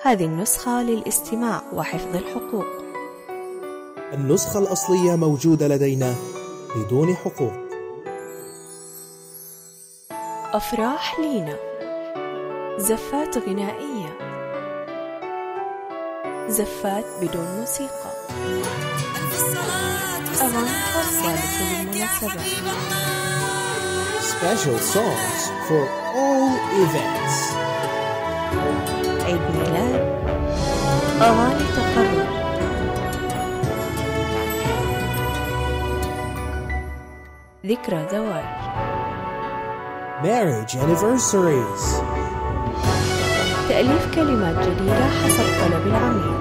هذه النسخة للاستماع وحفظ الحقوق. النسخة الأصلية موجودة لدينا بدون حقوق. أفراح لينا، زفات غنائية، زفات بدون موسيقى، أغاني خاصة لكل المناسبات. Special songs for all events. عيد ميلاد، أغاني تخرج، ذكرى زواج، Marriage anniversaries. تأليف كلمات جديدة حسب طلب العميل،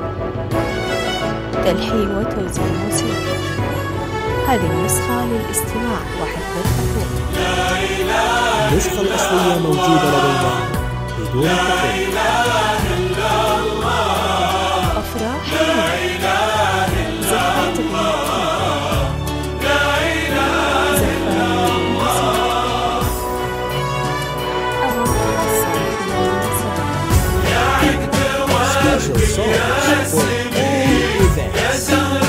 تلحين وتوزيع موسيقى. هذه النسخة للاستماع وحفظ الحقوق. النسخة الأصلية موجودة لدينا بدون حقوق. أفراح لينا، زفات غنائية، زفات موسيقى، أغاني خاصة لكل المناسبات. Special songs for all events.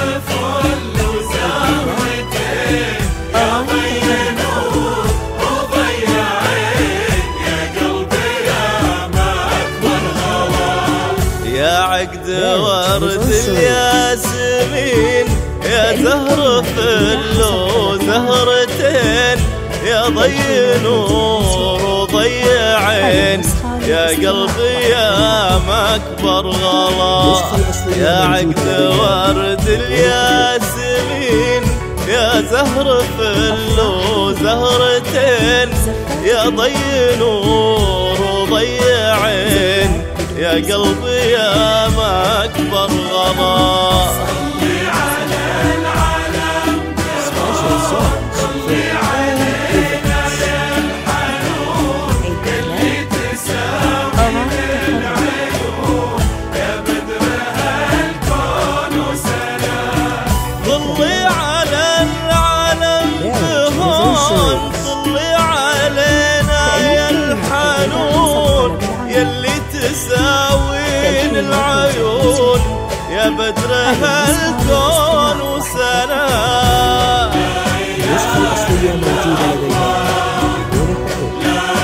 يا عقد ورد الياسمين، يا زهر فل وزهرتين، يا ضي نور وضي عين، يا قلبي يا مكبر غلا. يا عقد ورد الياسمين، يا زهر فل وزهرتين، يا ضي نور وضي عين، يا قلبي يا مكبر غلا. صلي على العالم Special songs صلي علينا يا الحنون، اللي تساوي العيون، يا بدر هالكون وسلام. صلي على العالم بهون، صلي علينا يا الحنون، يلي تساوين العيون، يا بدر هالكون وسلام. النسخة الأصلية موجودة لدينا بدون حقوق.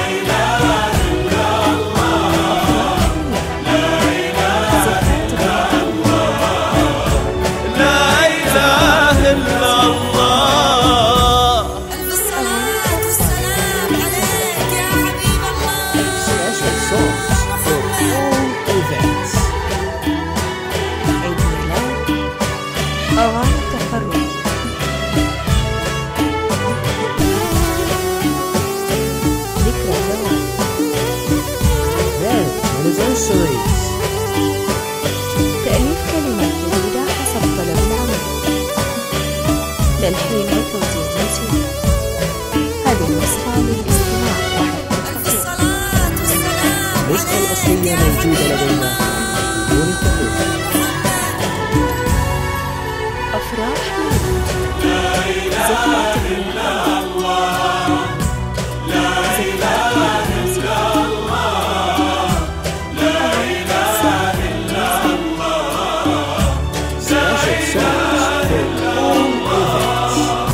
لا إله إلا الله. ألف الصلاة والسلام عليك يا حبيب الله. Special songs for all events. عيد ميلاد، أغاني تخرج، ذكرى زواج، Marriage anniversaries. تأليف كلمات جديدة حسب طلب العميل، تلحين وتوزيع موسيقى. هذه النسخة للاستماع وحفظ ألف الحقوق. الصلاة والسلام النسخة الأصلية موجودة لدينا بدون حقوق. أفراح لينا، زفات غنائية، زفات موسيقى، Special songs for all events.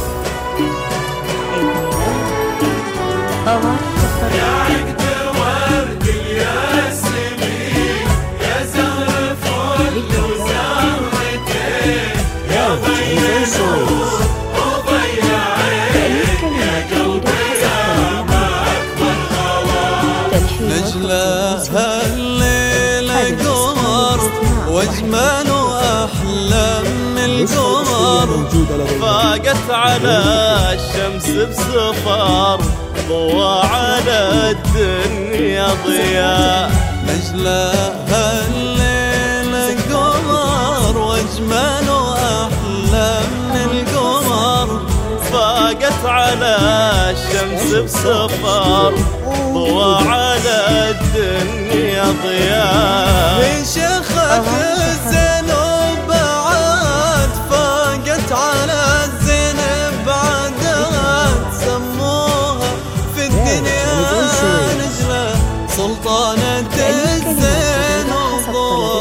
عيد ميلاد، أغاني تخرج، عقد ورد الياسمين، يا زهر فل وزهرتين، يا ضي Anniversaries. وضي عين، تأليف كلمات جديدة حسب طلب العميل، تلحين نجلها وتوزيع الليلة قمر، واجمل واحلى من النسخة الأصلية القمر، موجودة لدينا. فاقت على الشمس بسفر، ضوى على الدنيا ضياء. نجلها الليلة قمر، واجمل واحلى من القمر، فاقت على الشمس بسفر، ضوى على الدنيا ضياء. من شيخة الزينب بعد، فاقت على الزينب بعدها، سموها في الدنيا نجلة، سلطانة الزين وضوء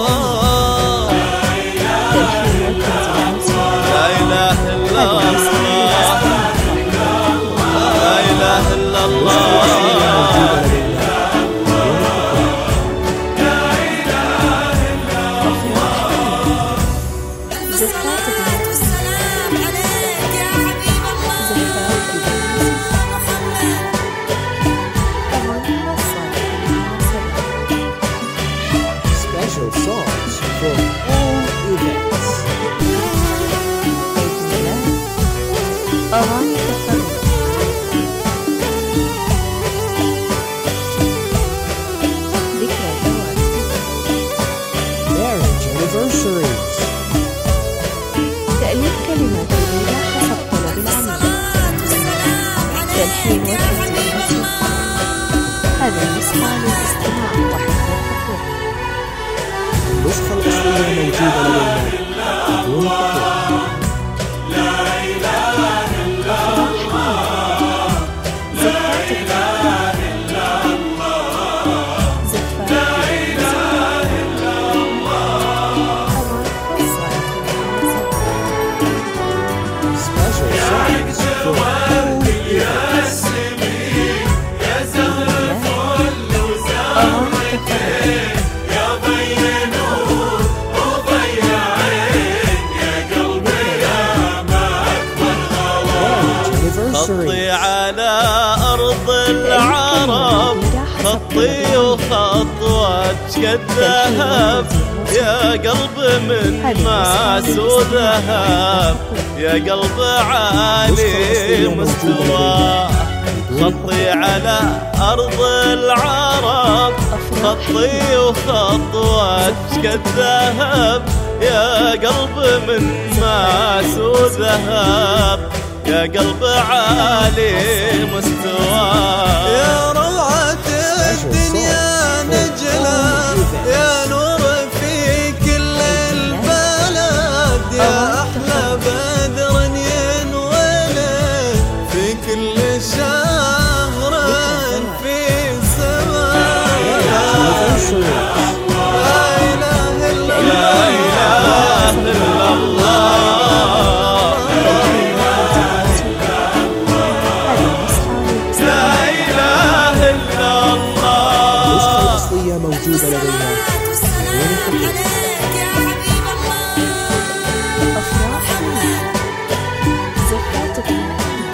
Special songs for all events. عيد ميلاد، أغاني تفرح، ذكرى زواج، Marriage anniversaries. تأليف كلمات جديدة حسب طلب العميل، تلحين وتسجيل موسيقى. هذه النسخة للاستماع وحفظ الخطوط. النسخة الأصلية موجودة لدينا بدون خطوط. زفات Special songs for all events. خطي على أرض العرب، خطي وخطوتك الذهب، يا قلب من ماس وذهب، يا قلب عالي مستوى. خطي على أرض العرب، خطي وخطوتك الذهب، يا قلب من ماس وذهب، يا قلب عالي مستوى. يا روعة الدنيا نجلة، يا نور في كل البلد، يا أحلى بدر ينولد في كل شهر في السماء. لا إله إلا الله، لا إله إلا الله. موجودة لدينا بدون خطوط. أفراح، زفات غنائية،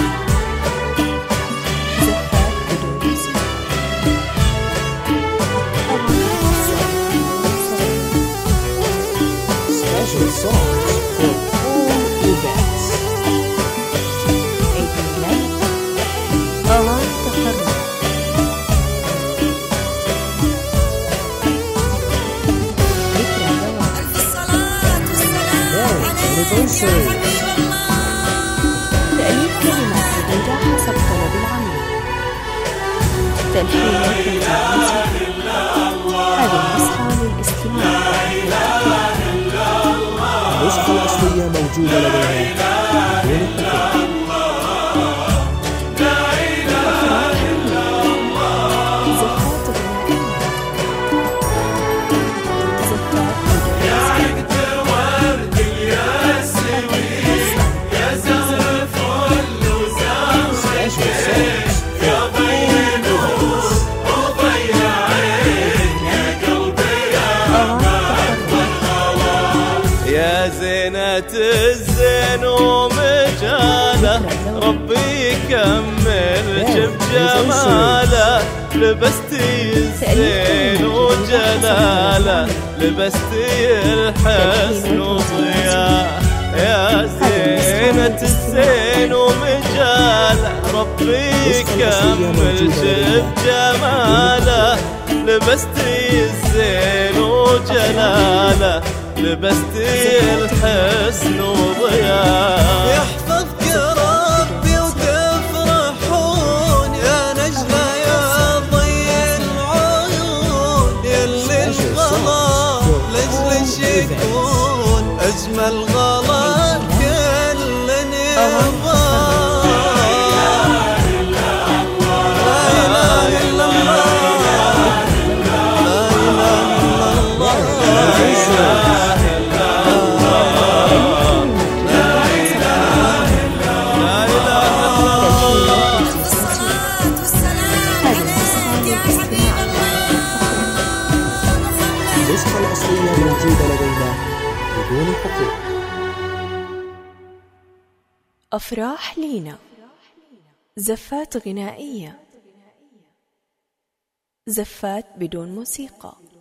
زفات بدون موسيقى، أغاني Special songs for all events. عيد ميلاد، أغاني تفرح، Anniversaries. تأليف كلمات جديدة حسب طلب العميل، تلحين وتسجيل موسيقى. هذه النسخة للاستماع وحفظ الخطوط. النسخة الأصلية موجودة لدينا بدون خطوط. زفات غنائية، زفات بدون Special songs for all events. يا زينة الزين ومجاله، ربي يكملك بجماله، لبستي الزين وجلاله، لبستي الحسن وضياء. يا زينة الزين ومجاله، ربي يكملك بجماله، لبستي الزين وجلاله، لبستي الحسن وضياء. يحفظك ربي وتفرحون، يا نجلة يا ضي العيون، يلي الغلا لجلش يكون أجمل غلا كل نبض. النسخة الأصلية موجودة لدينا بدون خطوط. أفراح لينا، زفات غنائية، زفات بدون موسيقى.